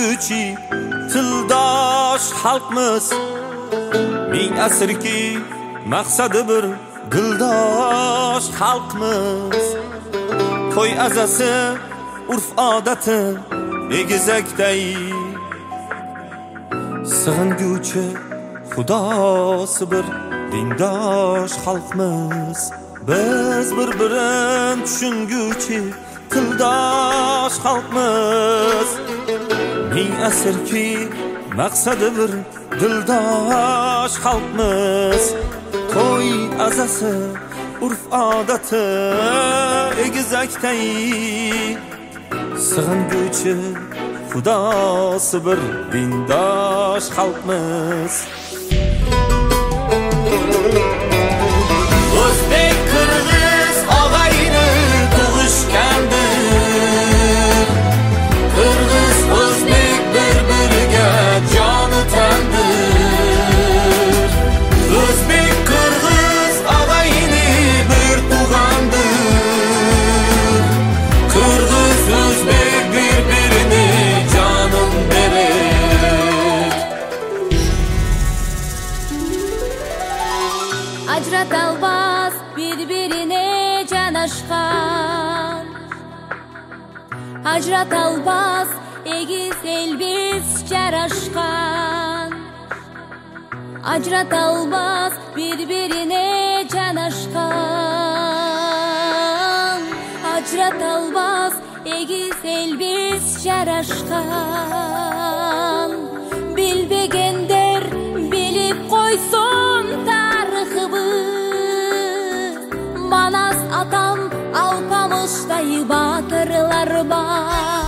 tushunguvchi tildosh xalqmiz. Ming asrki maqsadi bir dildosh xalqmiz. To'y azasi urf odati egizakday, sig'inguvchi xudosi bir dindosh xalqmiz. Biz bir-birin tushunguvchi tildosh xalqmiz. Ming asrki maqsadi bir dildosh xalqmiz. To'y azasi urf odati egizakday, sig'inguvchi xudosi bir dindosh xalqmiz. O'zbek qirg'iz og'ayni tug'ishgandir. Qirg'iz o'zbek bir-biriga joni tandir. O'zbek qirg'iz og'ayni bir tug'andir. Qirg'iz o'zbek bir-birini jonin berer. Ajratalmas bir-birine canaşkan, ajratalmas egiz elbiz jaraşkan. Ajratalmas bir-birine canaşkan, ajratalmas egiz elbiz jaraşkan. Bilbegender bilip koysun tariximiz. Manas atam Alpamış'tay batırlar var.